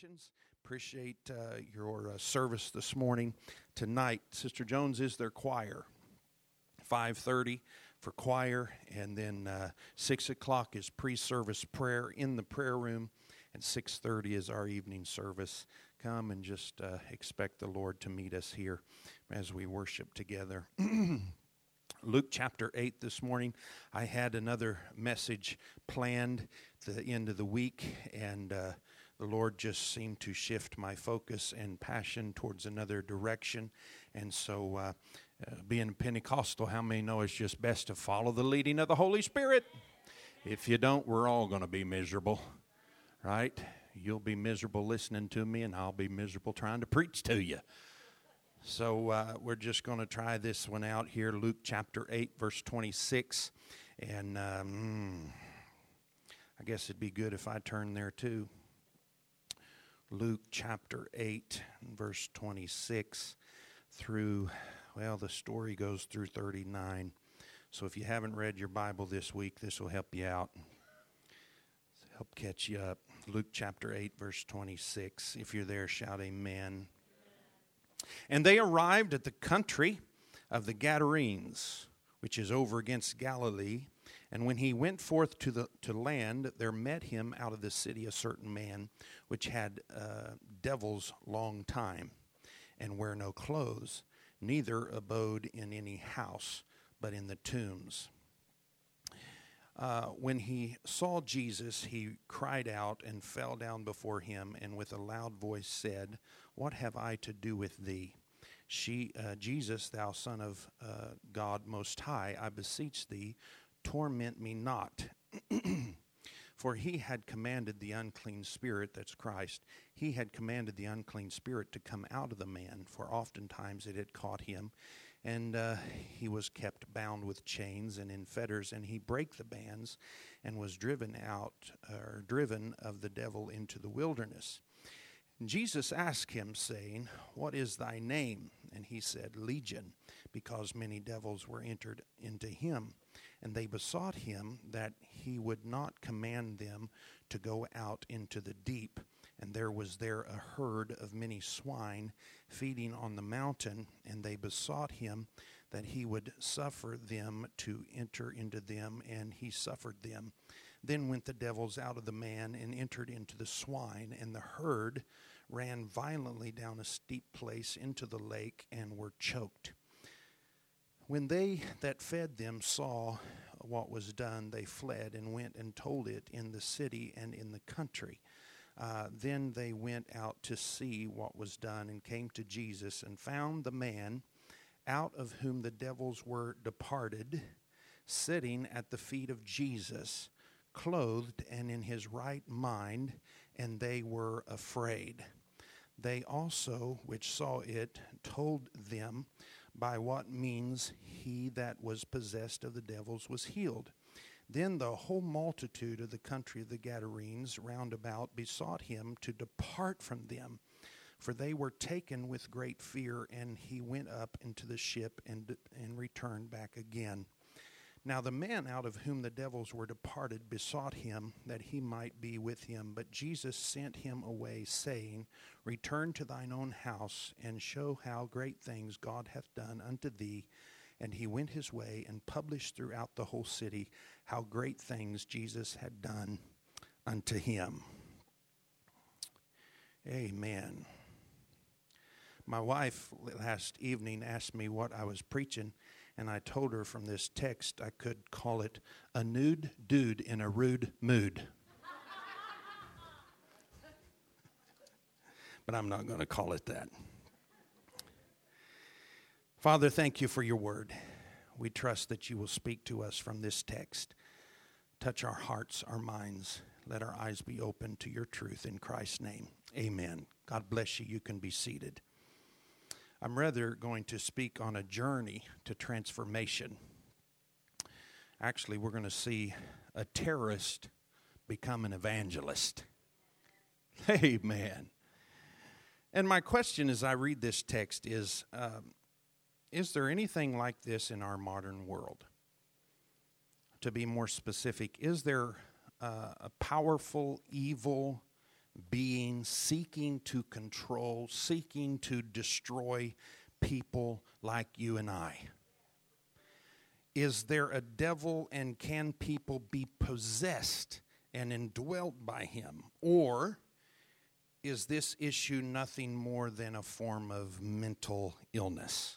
Congratulations. Appreciate your service this morning. Tonight, Sister Jones is their choir. 5:30 for choir, and then 6 o'clock is pre-service prayer in the prayer room, and 6:30 is our evening service. Come and just expect the Lord to meet us here as we worship together. Luke chapter 8 this morning. I had another message planned at the end of the week, and the Lord just seemed to shift my focus and passion towards another direction. And so being Pentecostal, how many know it's just best to follow the leading of the Holy Spirit? If you don't, we're all going to be miserable, right? You'll be miserable listening to me, and I'll be miserable trying to preach to you. So we're just going to try this one out here, Luke chapter 8, verse 26. And I guess it'd be good if I turn there too. Luke chapter 8, verse 26 through, well, the story goes through 39. So if you haven't read your Bible this week, this will help you out, help catch you up. Luke chapter 8, verse 26. If you're there, shout amen. And they arrived at the country of the Gadarenes, which is over against Galilee. And when he went forth to land, there met him out of the city a certain man, which had devils long time, and wear no clothes, neither abode in any house, but in the tombs. When he saw Jesus, he cried out and fell down before him, and with a loud voice said, "What have I to do with thee? Jesus, thou Son of God Most High, I beseech thee, torment me not." For he had commanded the unclean spirit, that's Christ, he had commanded the unclean spirit to come out of the man, for oftentimes it had caught him, and he was kept bound with chains and in fetters, and he brake the bands and was driven of the devil into the wilderness. And Jesus asked him, saying, "What is thy name?" And he said, "Legion," because many devils were entered into him. And they besought him that he would not command them to go out into the deep. And there was there a herd of many swine feeding on the mountain, and they besought him that he would suffer them to enter into them, and he suffered them. Then went the devils out of the man and entered into the swine, and the herd ran violently down a steep place into the lake and were choked. When they that fed them saw what was done, they fled and went and told it in the city and in the country. Then they went out to see what was done, and came to Jesus, and found the man out of whom the devils were departed, sitting at the feet of Jesus, clothed and in his right mind, and they were afraid. They also, which saw it, told them by what means he that was possessed of the devils was healed. Then the whole multitude of the country of the Gadarenes round about besought him to depart from them, for they were taken with great fear. And he went up into the ship and returned back again. Now the man out of whom the devils were departed besought him that he might be with him. But Jesus sent him away, saying, "Return to thine own house, and show how great things God hath done unto thee." And he went his way, and published throughout the whole city how great things Jesus had done unto him. Amen. My wife last evening asked me what I was preaching, and I told her from this text I could call it "A Nude Dude in a Rude Mood." But I'm not going to call it that. Father, thank you for your word. We trust that you will speak to us from this text. Touch our hearts, our minds. Let our eyes be open to your truth in Christ's name. Amen. God bless you. You can be seated. I'm rather going to speak on a journey to transformation. Actually, we're going to see a terrorist become an evangelist. Amen. And my question as I read this text is there anything like this in our modern world? To be more specific, is there a powerful, evil being seeking to control, seeking to destroy people like you and I? Is there a devil, and can people be possessed and indwelt by him? Or is this issue nothing more than a form of mental illness?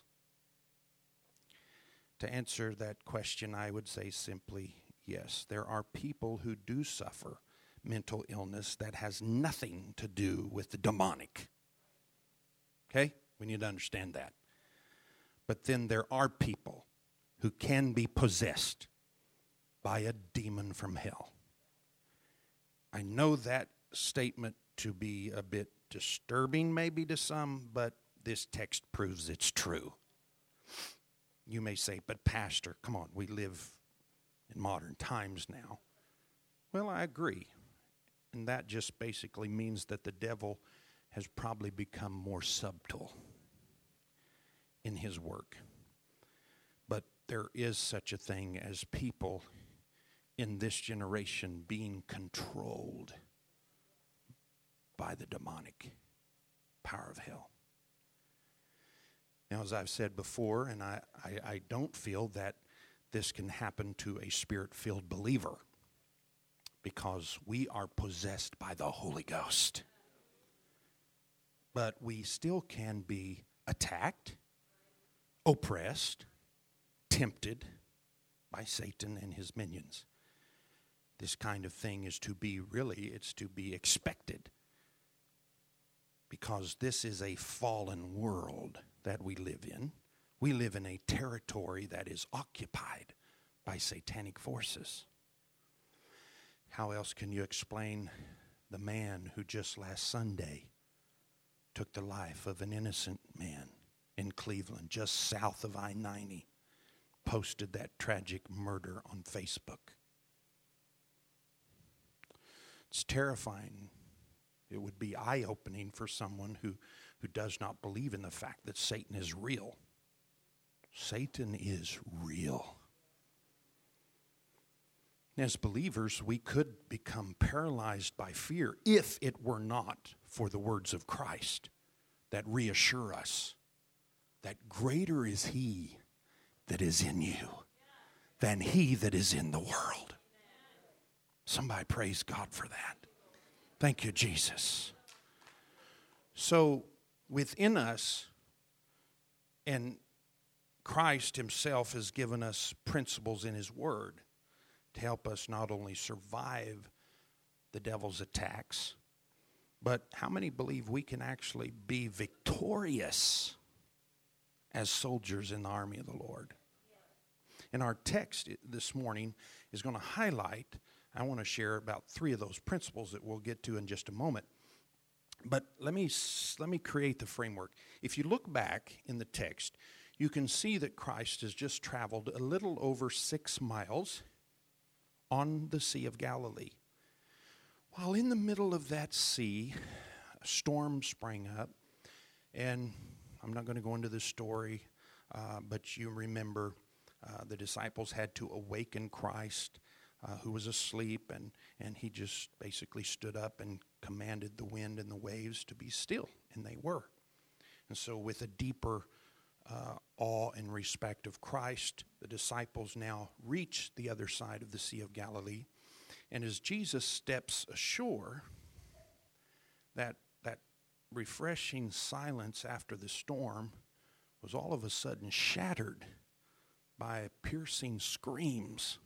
To answer that question, I would say simply yes. There are people who do suffer mental illness that has nothing to do with the demonic. Okay? We need to understand that. But then there are people who can be possessed by a demon from hell. I know that statement to be a bit disturbing maybe to some, but this text proves it's true. You may say, but Pastor, come on, we live in modern times now. Well, I agree. And that just basically means that the devil has probably become more subtle in his work. But there is such a thing as people in this generation being controlled by the demonic power of hell. Now, as I've said before, and I don't feel that this can happen to a spirit-filled believer, because we are possessed by the Holy Ghost. But we still can be attacked, oppressed, tempted by Satan and his minions. This kind of thing is to be it's to be expected, because this is a fallen world that we live in. We live in a territory that is occupied by satanic forces. How else can you explain the man who just last Sunday took the life of an innocent man in Cleveland, just south of I-90, posted that tragic murder on Facebook? It's terrifying. It would be eye-opening for someone who does not believe in the fact that Satan is real. Satan is real. As believers, we could become paralyzed by fear if it were not for the words of Christ that reassure us that greater is he that is in you than he that is in the world. Somebody praise God for that. Thank you, Jesus. So within us, and Christ himself has given us principles in his word to help us not only survive the devil's attacks, but how many believe we can actually be victorious as soldiers in the army of the Lord? And our text this morning is going to highlight, I want to share about 3 of those principles that we'll get to in just a moment. But let me create the framework. If you look back in the text, you can see that Christ has just traveled a little over 6 miles on the Sea of Galilee. While in the middle of that sea, a storm sprang up, and I'm not going to go into this story, but you remember the disciples had to awaken Christ, who was asleep, and he just basically stood up and commanded the wind and the waves to be still, and they were. And so with a deeper awe and respect of Christ, the disciples now reach the other side of the Sea of Galilee. And as Jesus steps ashore, that refreshing silence after the storm was all of a sudden shattered by piercing screams.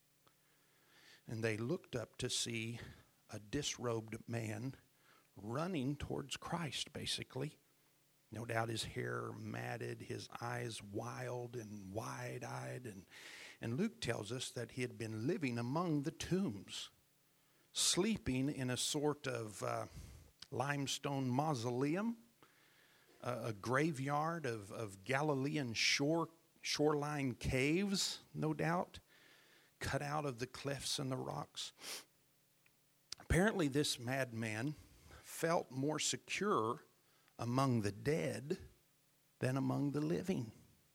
And they looked up to see a disrobed man running towards Christ, basically. No doubt his hair matted, his eyes wild and wide-eyed. And Luke tells us that he had been living among the tombs, sleeping in a sort of limestone mausoleum, a graveyard of Galilean shoreline caves, no doubt, cut out of the cliffs and the rocks. Apparently this madman felt more secure among the dead than among the living.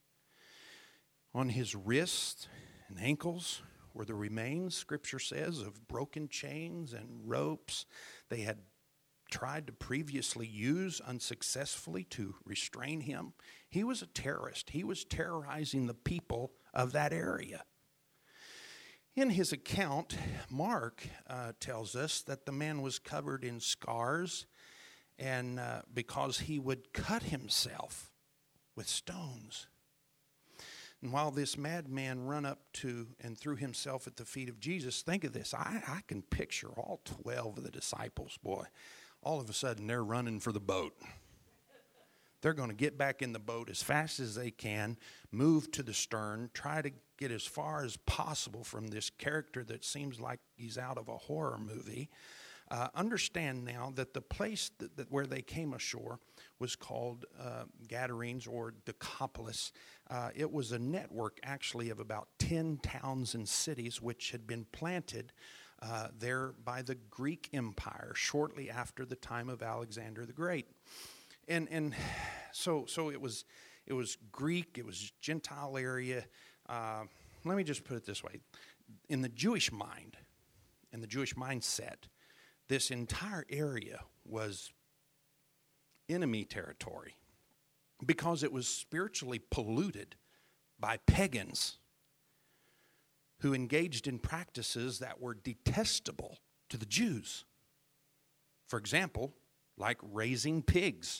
On his wrists and ankles were the remains, Scripture says, of broken chains and ropes. They had tried to previously use unsuccessfully to restrain him. He was a terrorist. He was terrorizing the people of that area. In his account, Mark tells us that the man was covered in scars and because he would cut himself with stones. And while this madman run up to and threw himself at the feet of Jesus, think of this. I can picture all 12 of the disciples, boy. All of a sudden, they're running for the boat. They're going to get back in the boat as fast as they can, move to the stern, try to get as far as possible from this character that seems like he's out of a horror movie. Understand now that the place that where they came ashore was called Gadarenes or Decapolis. It was a network actually of about 10 towns and cities which had been planted there by the Greek Empire shortly after the time of Alexander the Great. And so it was Greek, it was Gentile area. Let me just put it this way. In the Jewish mind, in the Jewish mindset, this entire area was enemy territory because it was spiritually polluted by pagans who engaged in practices that were detestable to the Jews. For example, like raising pigs.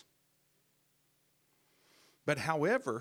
But however,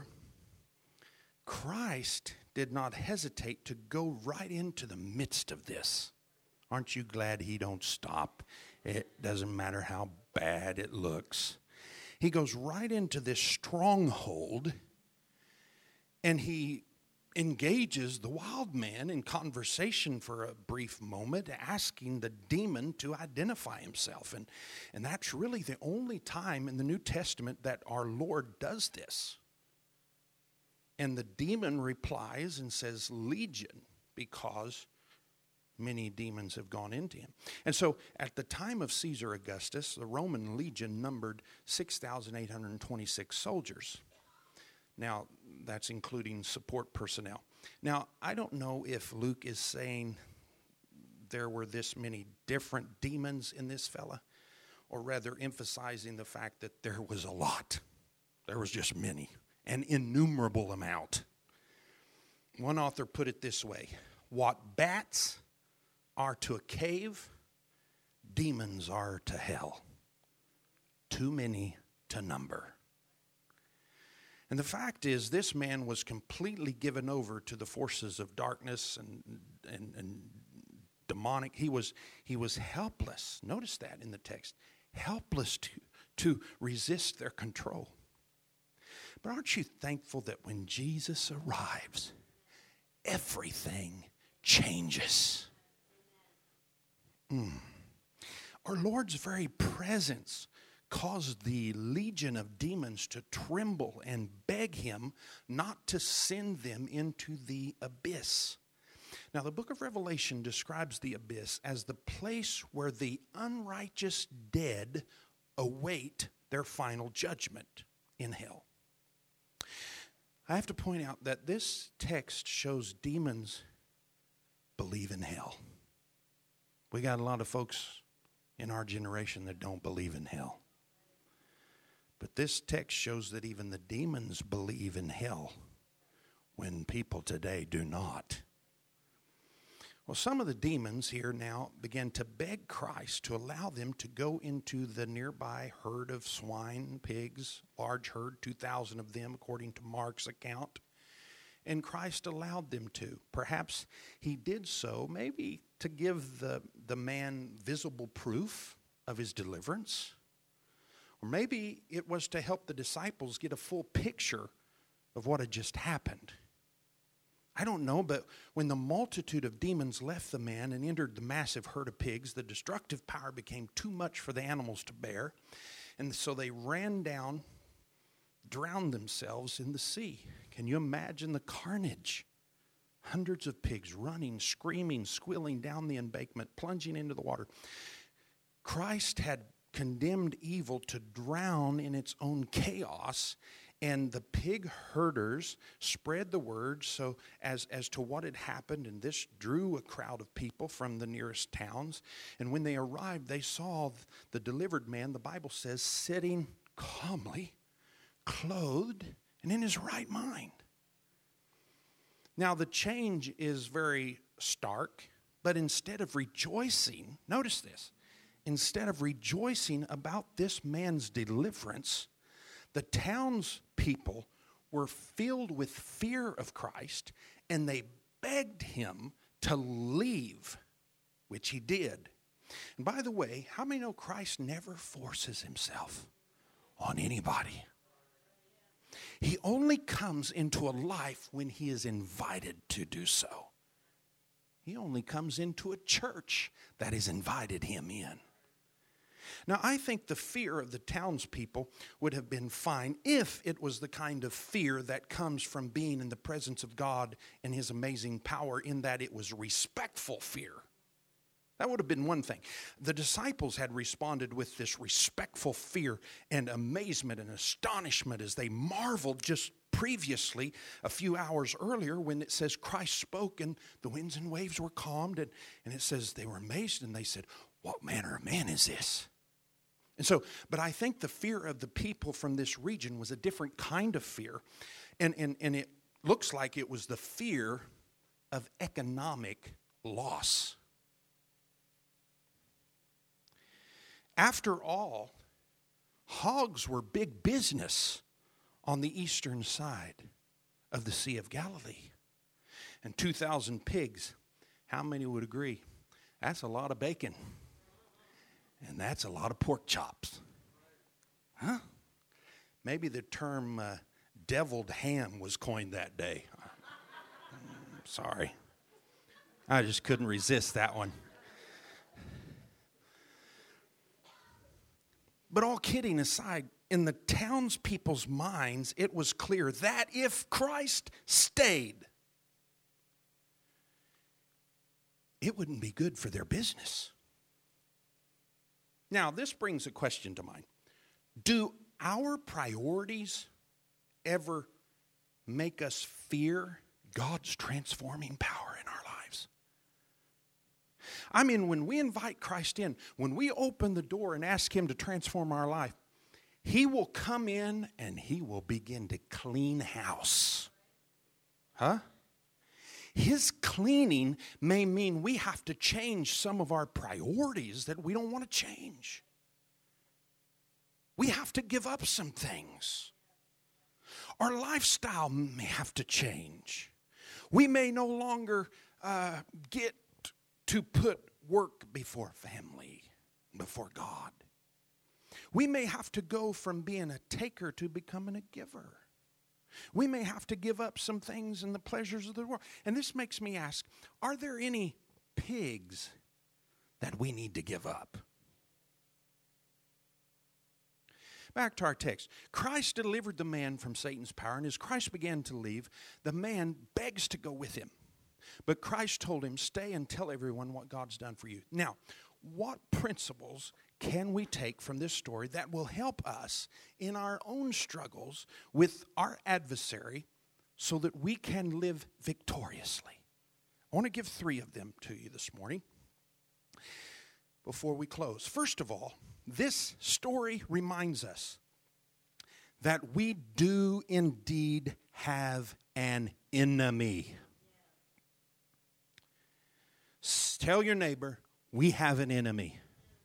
Christ did not hesitate to go right into the midst of this. Aren't you glad he don't stop? It doesn't matter how bad it looks. He goes right into this stronghold and he engages the wild man in conversation for a brief moment, asking the demon to identify himself. And that's really the only time in the New Testament that our Lord does this. And the demon replies and says, "Legion," because many demons have gone into him. And so at the time of Caesar Augustus, the Roman legion numbered 6,826 soldiers. Now, that's including support personnel. Now, I don't know if Luke is saying there were this many different demons in this fella, or rather emphasizing the fact that there was a lot. There was just many, an innumerable amount. One author put it this way: what bats are to a cave, demons are to hell. Too many to number. And the fact is, this man was completely given over to the forces of darkness and demonic. He was helpless. Notice that in the text. Helpless to resist their control. But aren't you thankful that when Jesus arrives, everything changes? Our Lord's very presence caused the legion of demons to tremble and beg him not to send them into the abyss. Now, the book of Revelation describes the abyss as the place where the unrighteous dead await their final judgment in hell. I have to point out that this text shows demons believe in hell. We got a lot of folks in our generation that don't believe in hell. But this text shows that even the demons believe in hell when people today do not. Well, some of the demons here now began to beg Christ to allow them to go into the nearby herd of swine, pigs, large herd, 2,000 of them according to Mark's account. And Christ allowed them to. Perhaps he did so maybe to give the man visible proof of his deliverance. Or maybe it was to help the disciples get a full picture of what had just happened. I don't know, but when the multitude of demons left the man and entered the massive herd of pigs, the destructive power became too much for the animals to bear. And so they ran down, drowned themselves in the sea. Can you imagine the carnage? Hundreds of pigs running, screaming, squealing down the embankment, plunging into the water. Christ had condemned evil to drown in its own chaos, And the pig herders spread the word so as to what had happened, and this drew a crowd of people from the nearest towns. And when they arrived, they saw the delivered man, the Bible says, sitting calmly, clothed, and in his right mind. Now the change is very stark, but instead of rejoicing, notice this, instead of rejoicing about this man's deliverance, the townspeople were filled with fear of Christ, and they begged him to leave, which he did. And by the way, how many know Christ never forces himself on anybody? He only comes into a life when he is invited to do so. He only comes into a church that has invited him in. Now, I think the fear of the townspeople would have been fine if it was the kind of fear that comes from being in the presence of God and his amazing power, in that it was respectful fear. That would have been one thing. The disciples had responded with this respectful fear and amazement and astonishment as they marveled just previously, a few hours earlier, when it says Christ spoke and the winds and waves were calmed. And it says they were amazed and they said, "What manner of man is this?" And so, but I think the fear of the people from this region was a different kind of fear. And it looks like it was the fear of economic loss. After all, hogs were big business on the eastern side of the Sea of Galilee. And 2,000 pigs, how many would agree? That's a lot of bacon. And that's a lot of pork chops. Huh? Maybe the term deviled ham was coined that day. Sorry. I just couldn't resist that one. But all kidding aside, in the townspeople's minds, it was clear that if Christ stayed, it wouldn't be good for their business. Now, this brings a question to mind. Do our priorities ever make us fear God's transforming power in our lives? I mean, when we invite Christ in, when we open the door and ask him to transform our life, he will come in and he will begin to clean house. Huh? His cleaning may mean we have to change some of our priorities that we don't want to change. We have to give up some things. Our lifestyle may have to change. We may no longer get to put work before family, before God. We may have to go from being a taker to becoming a giver. We may have to give up some things and the pleasures of the world. And this makes me ask, are there any pigs that we need to give up? Back to our text. Christ delivered the man from Satan's power, and as Christ began to leave, the man begs to go with him. But Christ told him, "Stay and tell everyone what God's done for you." Now, what principles can we take from this story that will help us in our own struggles with our adversary so that we can live victoriously? I want to give 3 of them to you this morning before we close. First of all, this story reminds us that we do indeed have an enemy. Tell your neighbor, we have an enemy.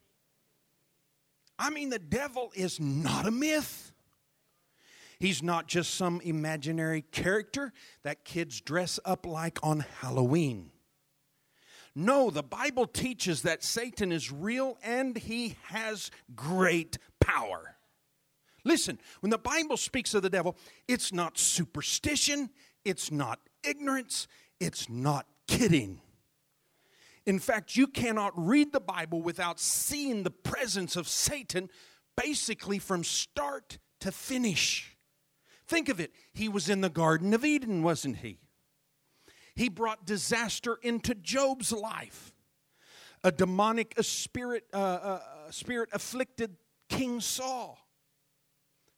I mean, the devil is not a myth. He's not just some imaginary character that kids dress up like on Halloween. No, the Bible teaches that Satan is real and he has great power. Listen, when the Bible speaks of the devil, it's not superstition, it's not ignorance, it's not kidding. In fact, you cannot read the Bible without seeing the presence of Satan basically from start to finish. Think of it. He was in the Garden of Eden, wasn't he? He brought disaster into Job's life. A demonic spirit afflicted King Saul.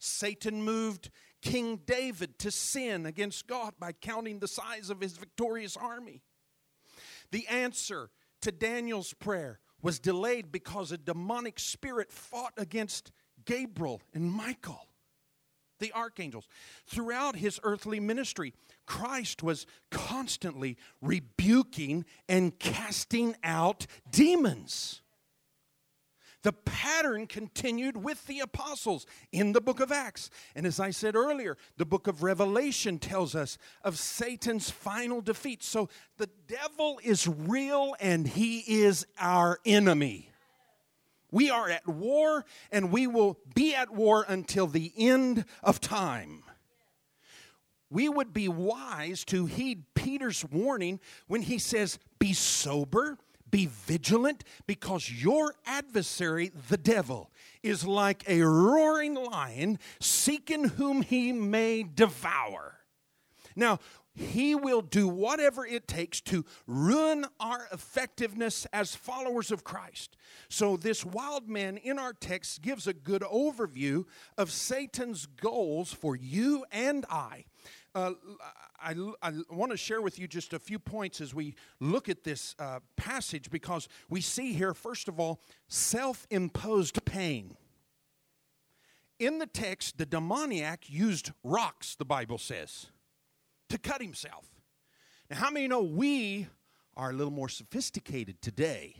Satan moved King David to sin against God by counting the size of his victorious army. The answer to Daniel's prayer was delayed because a demonic spirit fought against Gabriel and Michael, the archangels. Throughout his earthly ministry, Christ was constantly rebuking and casting out demons. The pattern continued with the apostles in the book of Acts. And as I said earlier, the book of Revelation tells us of Satan's final defeat. So the devil is real and he is our enemy. We are at war and we will be at war until the end of time. We would be wise to heed Peter's warning when he says, be sober, be vigilant, because your adversary, the devil, is like a roaring lion seeking whom he may devour. Now, he will do whatever it takes to ruin our effectiveness as followers of Christ. So this wild man in our text gives a good overview of Satan's goals for you and I. I want to share with you just a few points as we look at this passage, because we see here, first of all, self-imposed pain. In the text, the demoniac used rocks, the Bible says, to cut himself. Now, how many know we are a little more sophisticated today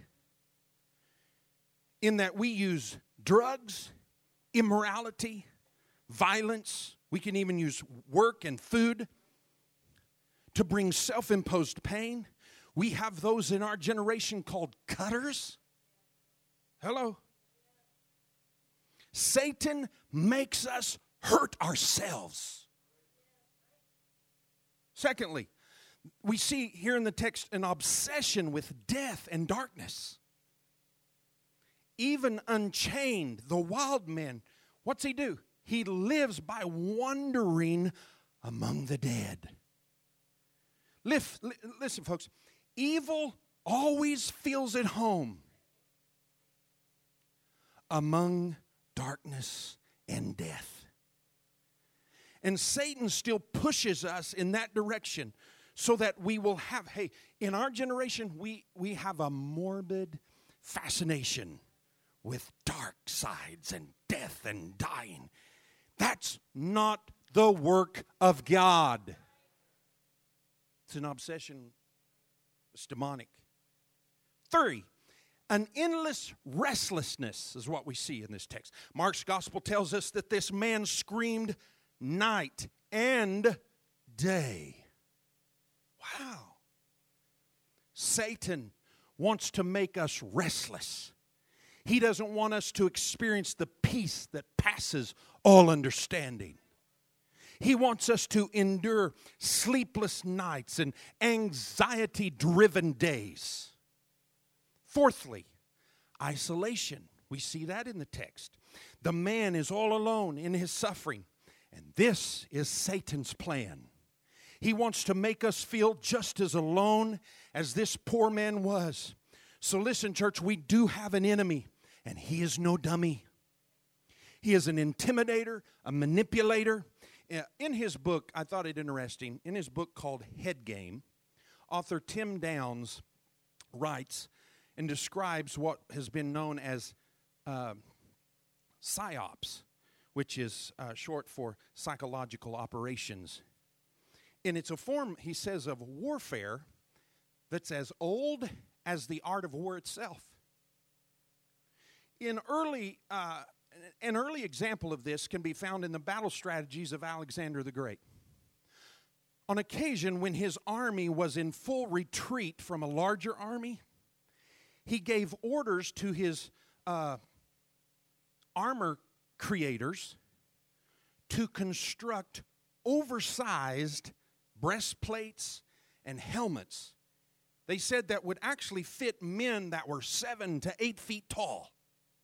in that we use drugs, immorality, violence? We can even use work and food to bring self-imposed pain. We have those in our generation called cutters. Hello? Satan makes us hurt ourselves. Secondly, we see here in the text an obsession with death and darkness. Even unchained, the wild man, what's he do? He lives by wandering among the dead. Listen, folks, evil always feels at home among darkness and death. And Satan still pushes us in that direction so that we will have, in our generation, we have a morbid fascination with dark sides and death and dying. That's not the work of God. It's an obsession. It's demonic. 3, an endless restlessness is what we see in this text. Mark's gospel tells us that this man screamed night and day. Wow. Satan wants to make us restless. He doesn't want us to experience the peace that passes all understanding. He wants us to endure sleepless nights and anxiety-driven days. Fourthly, isolation. We see that in the text. The man is all alone in his suffering, and this is Satan's plan. He wants to make us feel just as alone as this poor man was. So listen, church, we do have an enemy, and he is no dummy. He is an intimidator, a manipulator. In his book, I thought it interesting, in his book called Head Game, author Tim Downs writes and describes what has been known as PSYOPs, which is short for psychological operations. And it's a form, he says, of warfare that's as old as the art of war itself. An early example of this can be found in the battle strategies of Alexander the Great. On occasion, when his army was in full retreat from a larger army, he gave orders to his armor creators to construct oversized breastplates and helmets. They said that would actually fit men that were 7 to 8 feet tall.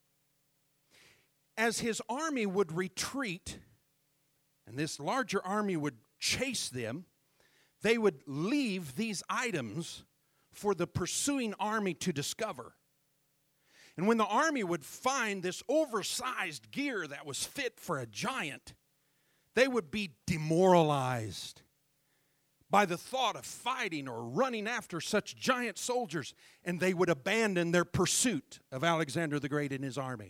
As his army would retreat, and this larger army would chase them, they would leave these items for the pursuing army to discover. And when the army would find this oversized gear that was fit for a giant, they would be demoralized by the thought of fighting or running after such giant soldiers, and they would abandon their pursuit of Alexander the Great and his army.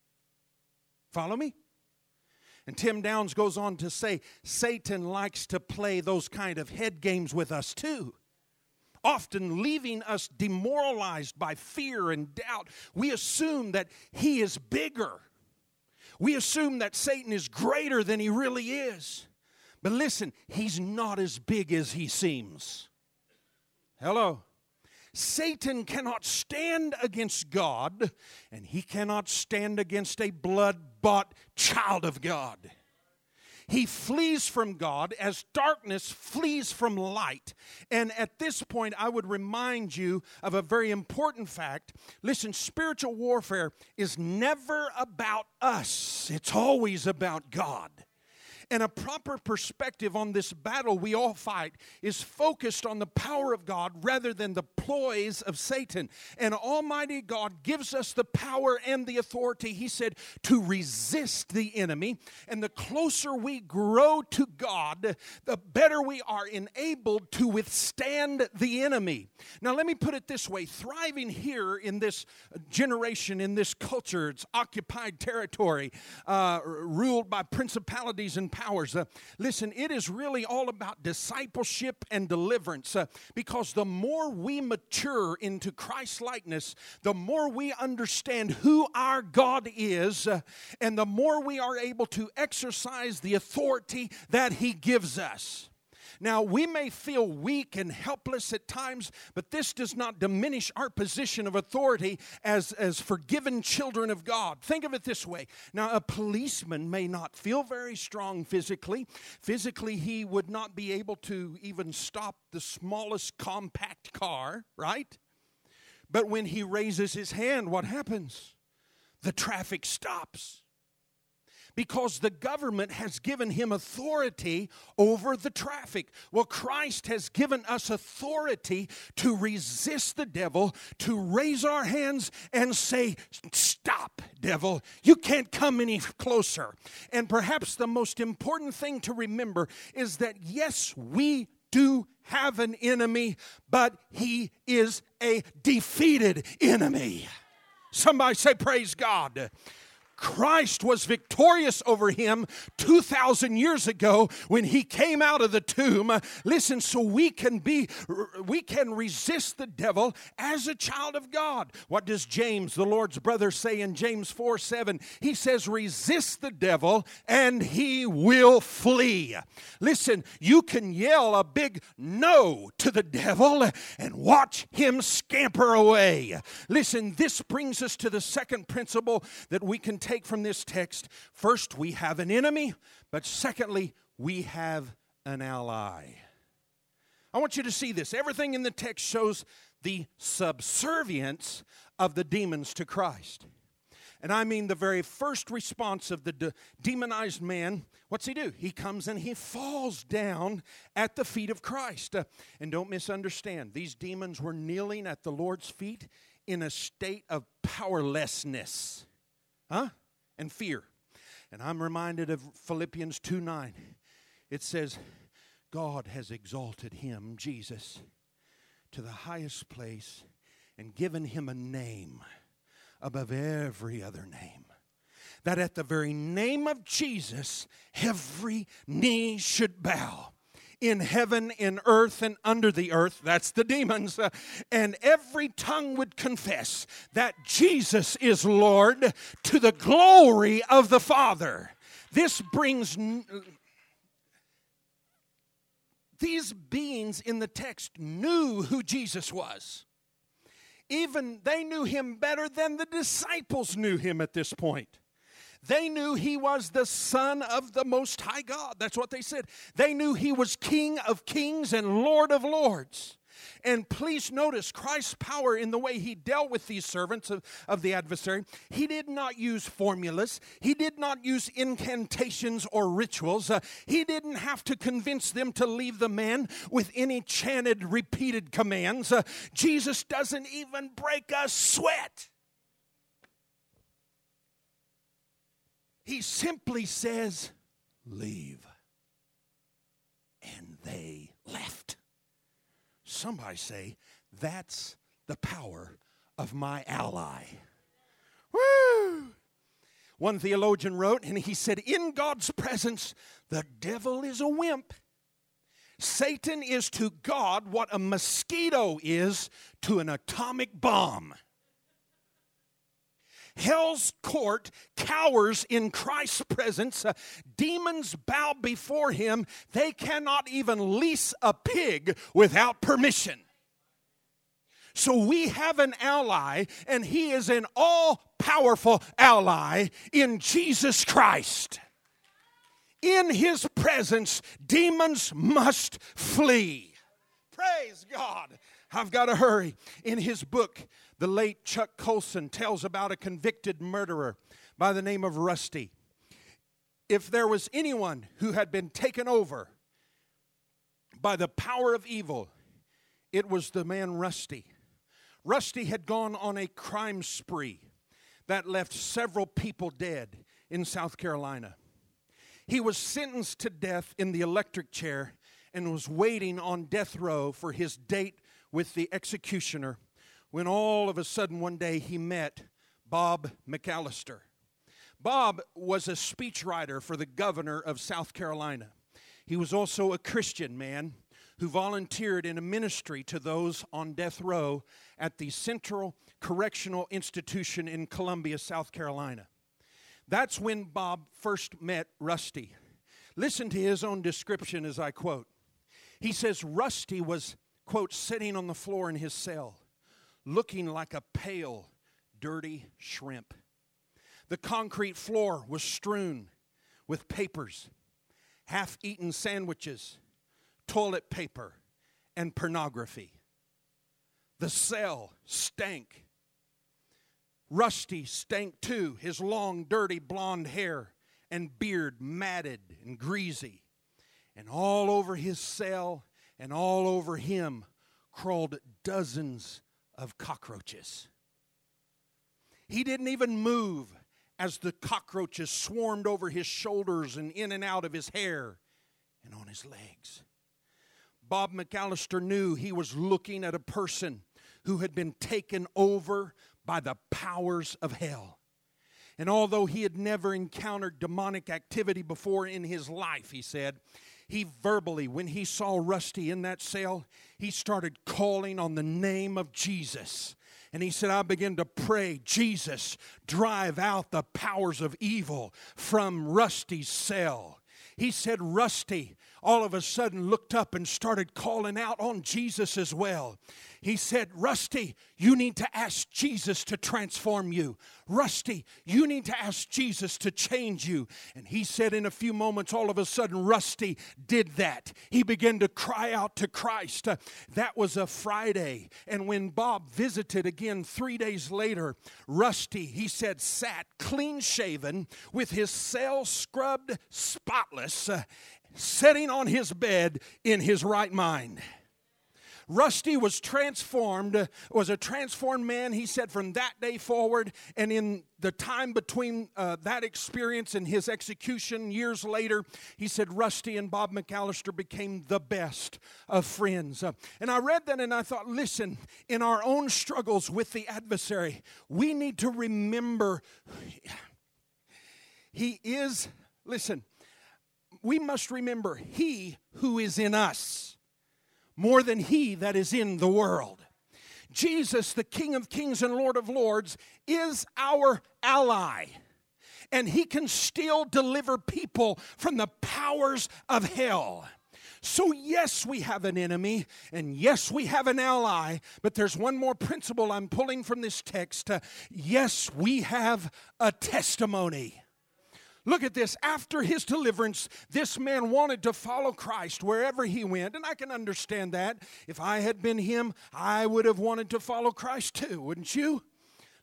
Follow me? And Tim Downs goes on to say, Satan likes to play those kind of head games with us too, often leaving us demoralized by fear and doubt. We assume that he is bigger. We assume that Satan is greater than he really is. But listen, he's not as big as he seems. Hello. Satan cannot stand against God, and he cannot stand against a blood-bought child of God. He flees from God as darkness flees from light. And at this point, I would remind you of a very important fact. Listen, spiritual warfare is never about us. It's always about God. And a proper perspective on this battle we all fight is focused on the power of God rather than the ploys of Satan. And Almighty God gives us the power and the authority, he said, to resist the enemy. And the closer we grow to God, the better we are enabled to withstand the enemy. Now let me put it this way. Thriving here in this generation, in this culture, it's occupied territory, ruled by principalities and powers. Listen, it is really all about discipleship and deliverance, because the more we mature into Christ's likeness, the more we understand who our God is, and the more we are able to exercise the authority that he gives us. Now, we may feel weak and helpless at times, but this does not diminish our position of authority as forgiven children of God. Think of it this way. Now, a policeman may not feel very strong physically. Physically, he would not be able to even stop the smallest compact car, right? But when he raises his hand, what happens? The traffic stops. Because the government has given him authority over the traffic. Well, Christ has given us authority to resist the devil, to raise our hands and say, stop, devil. You can't come any closer. And perhaps the most important thing to remember is that, yes, we do have an enemy, but he is a defeated enemy. Somebody say, praise God. Christ was victorious over him 2,000 years ago when he came out of the tomb. Listen, so we can resist the devil as a child of God. What does James, the Lord's brother, say in James 4:7? He says, resist the devil and he will flee. Listen, you can yell a big no to the devil and watch him scamper away. Listen, this brings us to the second principle that we can take from this text. First, we have an enemy, but secondly, we have an ally. I want you to see this. Everything in the text shows the subservience of the demons to Christ. And I mean the very first response of the demonized man. What's he do? He comes and he falls down at the feet of Christ. And don't misunderstand, these demons were kneeling at the Lord's feet in a state of powerlessness. And fear. And I'm reminded of Philippians 2:9. It says, God has exalted him, Jesus, to the highest place and given him a name above every other name, that at the very name of Jesus, every knee should bow. In heaven, in earth, and under the earth, that's the demons, and every tongue would confess that Jesus is Lord to the glory of the Father. This brings these beings in the text knew who Jesus was. Even they knew him better than the disciples knew him at this point. They knew he was the Son of the Most High God. That's what they said. They knew he was King of Kings and Lord of Lords. And please notice Christ's power in the way he dealt with these servants of the adversary. He did not use formulas. He did not use incantations or rituals. He didn't have to convince them to leave the man with any chanted, repeated commands. Jesus doesn't even break a sweat. He simply says, leave. And they left. Somebody say, that's the power of my ally. Woo! One theologian wrote, and he said, in God's presence, the devil is a wimp. Satan is to God what a mosquito is to an atomic bomb. Hell's court cowers in Christ's presence. Demons bow before him. They cannot even lease a pig without permission. So we have an ally, and he is an all-powerful ally in Jesus Christ. In his presence, demons must flee. Praise God. I've got to hurry. In his book, the late Chuck Colson tells about a convicted murderer by the name of Rusty. If there was anyone who had been taken over by the power of evil, it was the man Rusty. Rusty had gone on a crime spree that left several people dead in South Carolina. He was sentenced to death in the electric chair and was waiting on death row for his date with the executioner when all of a sudden one day he met Bob McAllister. Bob was a speechwriter for the governor of South Carolina. He was also a Christian man who volunteered in a ministry to those on death row at the Central Correctional Institution in Columbia, South Carolina. That's when Bob first met Rusty. Listen to his own description as I quote. He says, Rusty was, quote, sitting on the floor in his cell, looking like a pale, dirty shrimp. The concrete floor was strewn with papers, half-eaten sandwiches, toilet paper, and pornography. The cell stank. Rusty stank too, his long, dirty blonde hair and beard matted and greasy. And all over his cell and all over him crawled dozens of cockroaches. He didn't even move as the cockroaches swarmed over his shoulders and in and out of his hair and on his legs. Bob McAllister knew he was looking at a person who had been taken over by the powers of hell. And although he had never encountered demonic activity before in his life, he said, he verbally, when he saw Rusty in that cell, he started calling on the name of Jesus. And he said, I began to pray, Jesus, drive out the powers of evil from Rusty's cell. He said, Rusty all of a sudden looked up and started calling out on Jesus as well. He said, Rusty, you need to ask Jesus to transform you. Rusty, you need to ask Jesus to change you. And he said in a few moments, all of a sudden, Rusty did that. He began to cry out to Christ. That was a Friday. And when Bob visited again 3 days later, Rusty, he said, sat clean shaven with his cell scrubbed spotless, sitting on his bed in his right mind. Rusty was transformed, was a transformed man, he said, from that day forward. And in the time between that experience and his execution years later, he said Rusty and Bob McAllister became the best of friends. And I read that and I thought, listen, in our own struggles with the adversary, we need to remember he is, listen, we must remember he who is in us more than he that is in the world. Jesus, the King of Kings and Lord of Lords, is our ally. And he can still deliver people from the powers of hell. So yes, we have an enemy, and yes, we have an ally, but there's one more principle I'm pulling from this text. Yes, we have a testimony. Look at this. After his deliverance, this man wanted to follow Christ wherever he went. And I can understand that. If I had been him, I would have wanted to follow Christ too, wouldn't you?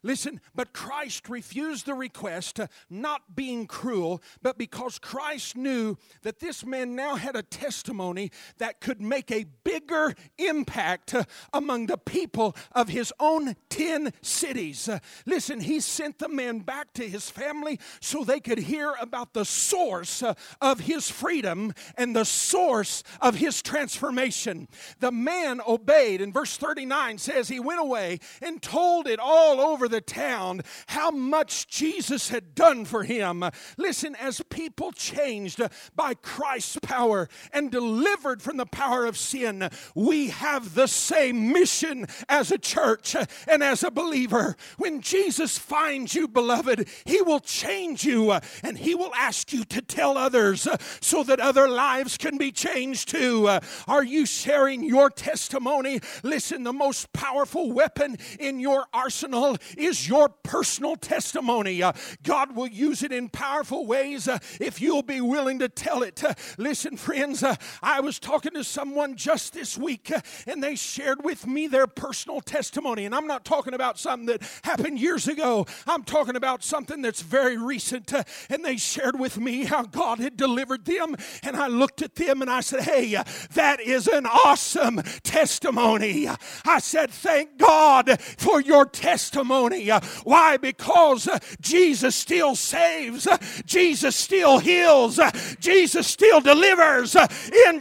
Listen, but Christ refused the request, not being cruel, but because Christ knew that this man now had a testimony that could make a bigger impact among the people of his own 10 cities. Listen, he sent the man back to his family so they could hear about the source of his freedom and the source of his transformation. The man obeyed, and verse 39 says he went away and told it all over the town how much Jesus had done for him. Listen, as people changed by Christ's power and delivered from the power of sin, we have the same mission as a church and as a believer. When Jesus finds you, beloved, He will change you and He will ask you to tell others so that other lives can be changed too. Are you sharing your testimony? Listen, the most powerful weapon in your arsenal is your personal testimony. God will use it in powerful ways if you'll be willing to tell it. Listen, friends, I was talking to someone just this week and they shared with me their personal testimony. And I'm not talking about something that happened years ago. I'm talking about something that's very recent. And they shared with me how God had delivered them. And I looked at them and I said, hey, that is an awesome testimony. I said, thank God for your testimony. Why? Because Jesus still saves. Jesus still heals. Jesus still delivers in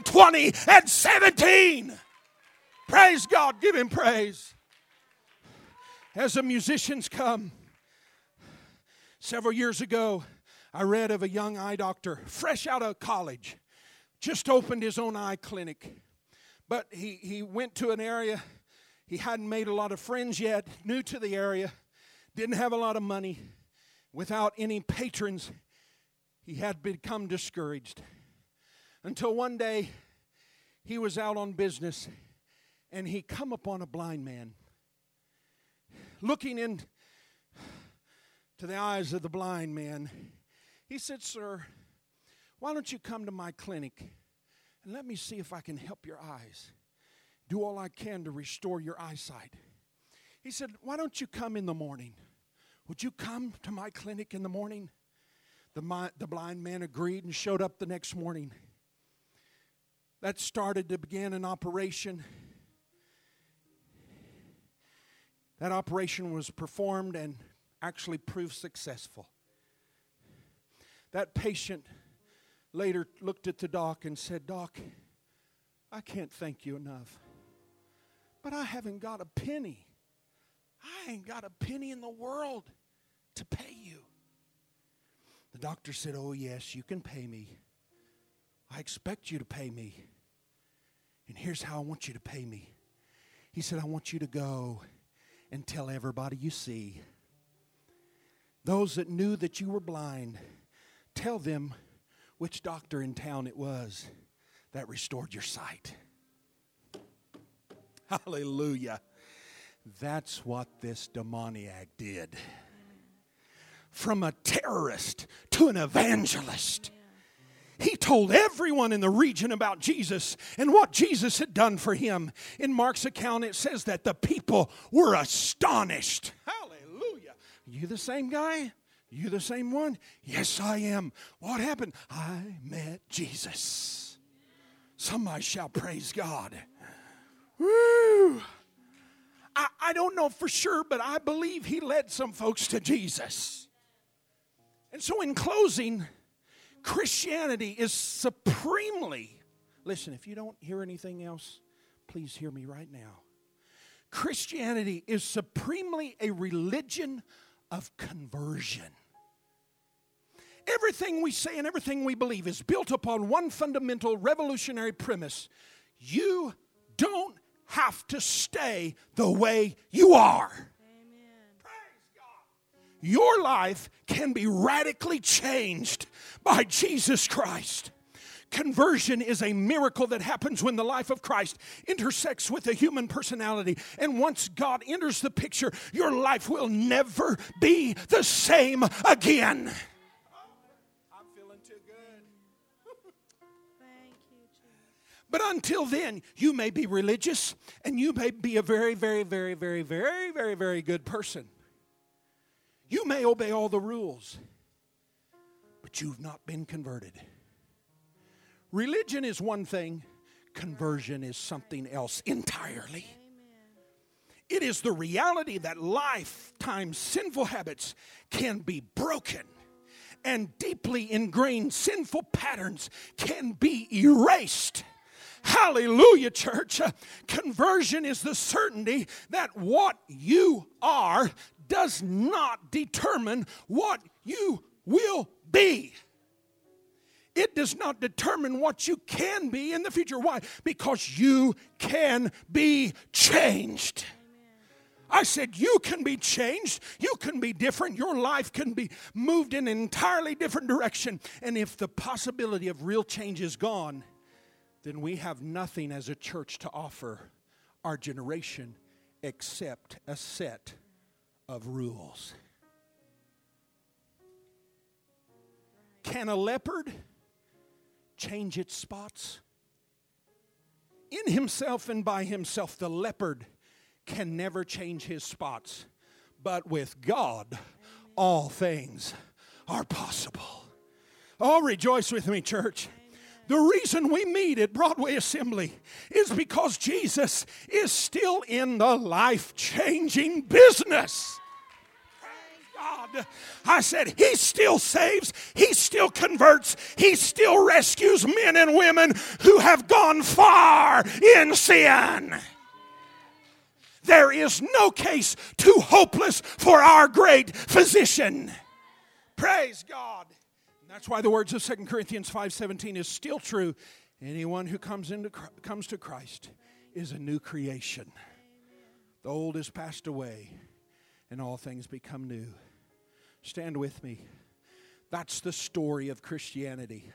2017. Praise God. Give Him praise. As the musicians come, several years ago, I read of a young eye doctor, fresh out of college, just opened his own eye clinic. But he went to an area, he hadn't made a lot of friends yet, new to the area, didn't have a lot of money. Without any patrons, he had become discouraged. Until one day, he was out on business, and he come upon a blind man. Looking into the eyes of the blind man, he said, sir, why don't you come to my clinic and let me see if I can help your eyes. Do all I can to restore your eyesight. He said, why don't you come in the morning? Would you come to my clinic in the morning? The blind man agreed and showed up the next morning. That started to begin an operation. That operation was performed and actually proved successful. That patient later looked at the doc and said, Doc, I can't thank you enough, but I haven't got a penny. I ain't got a penny in the world to pay you. The doctor said, oh yes, you can pay me. I expect you to pay me. And here's how I want you to pay me. He said, I want you to go and tell everybody you see. Those that knew that you were blind, tell them which doctor in town it was that restored your sight. Hallelujah. That's what this demoniac did. From a terrorist to an evangelist. He told everyone in the region about Jesus and what Jesus had done for him. In Mark's account, it says that the people were astonished. Hallelujah. You the same guy? You the same one? Yes, I am. What happened? I met Jesus. Somebody shout, praise God. Woo! I don't know for sure, but I believe he led some folks to Jesus. And so in closing, Christianity is supremely, listen, if you don't hear anything else, please hear me right now. Christianity is supremely a religion of conversion. Everything we say and everything we believe is built upon one fundamental revolutionary premise. You don't have to stay the way you are. Amen. Praise God. Your life can be radically changed by Jesus Christ. Conversion is a miracle that happens when the life of Christ intersects with a human personality. And once God enters the picture, your life will never be the same again. I'm feeling too good. Thank you, Jesus. But until then, you may be religious and you may be a very, very, very, very, very, very, very good person. You may obey all the rules, but you've not been converted. Religion is one thing. Conversion is something else entirely. It is the reality that lifetime sinful habits can be broken and deeply ingrained sinful patterns can be erased. Hallelujah, church. Conversion is the certainty that what you are does not determine what you will be. It does not determine what you can be in the future. Why? Because you can be changed. I said you can be changed. You can be different. Your life can be moved in an entirely different direction. And if the possibility of real change is gone, then we have nothing as a church to offer our generation except a set of rules. Can a leopard change its spots? In himself and by himself, the leopard can never change his spots. But with God, all things are possible. Oh, rejoice with me, church. The reason we meet at Broadway Assembly is because Jesus is still in the life-changing business. God. I said, He still saves, He still converts, He still rescues men and women who have gone far in sin. There is no case too hopeless for our great physician. Praise God. And that's why the words of 2 Corinthians 5:17 is still true. Anyone who comes to Christ is a new creation. The old has passed away, and all things become new. Stand with me. That's the story of Christianity.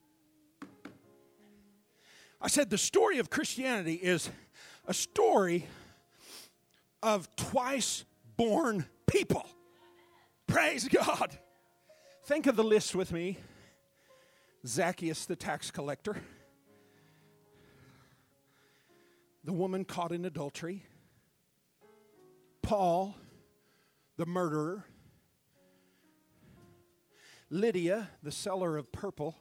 I said the story of Christianity is a story of twice born people. Praise God. Think of the list with me. Zacchaeus the tax collector. The woman caught in adultery. Paul, the murderer. Lydia, the seller of purple.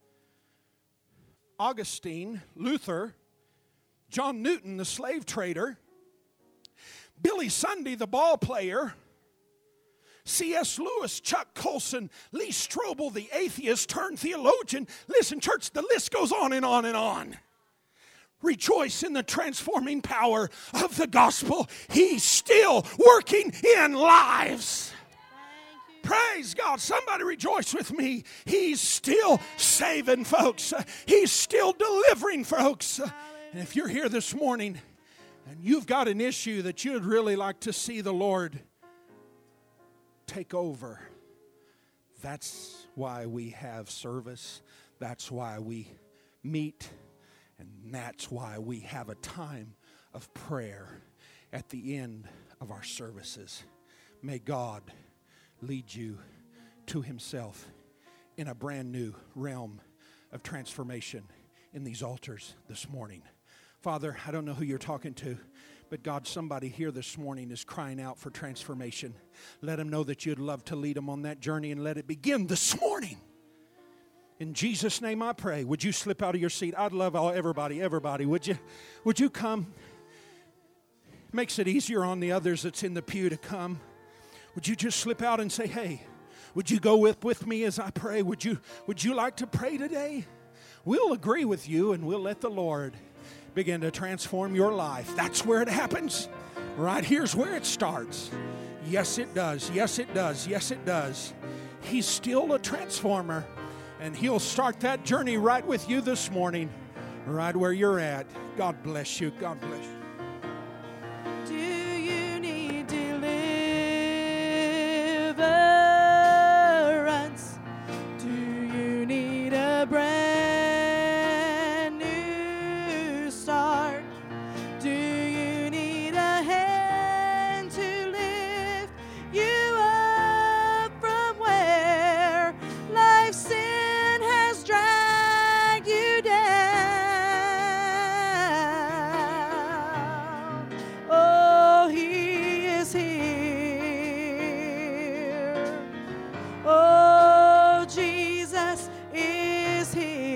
Augustine, Luther. John Newton, the slave trader. Billy Sunday, the ball player. C.S. Lewis, Chuck Colson, Lee Strobel, the atheist turned theologian. Listen, church, the list goes on and on and on. Rejoice in the transforming power of the gospel. He's still working in lives. Praise God. Somebody rejoice with me. He's still saving folks. He's still delivering folks. And if you're here this morning and you've got an issue that you'd really like to see the Lord take over, that's why we have service. That's why we meet. And that's why we have a time of prayer at the end of our services. May God lead you to Himself in a brand new realm of transformation in these altars this morning. Father, I don't know who you're talking to, but God, somebody here this morning is crying out for transformation. Let them know that you'd love to lead them on that journey, and let it begin this morning. In Jesus' name I pray. Would you slip out of your seat? I'd love everybody, would you come? Makes it easier on the others that's in the pew to come. Would you just slip out and say, hey, would you go with me as I pray? Would you like to pray today? We'll agree with you, and we'll let the Lord begin to transform your life. That's where it happens. Right here's where it starts. Yes, it does. Yes, it does. Yes, it does. He's still a transformer, and He'll start that journey right with you this morning, right where you're at. God bless you. God bless you. Do you need deliverance? Do you need a brand new start? Do you need a hand to lift you up from where life's sin has dragged you down? is here.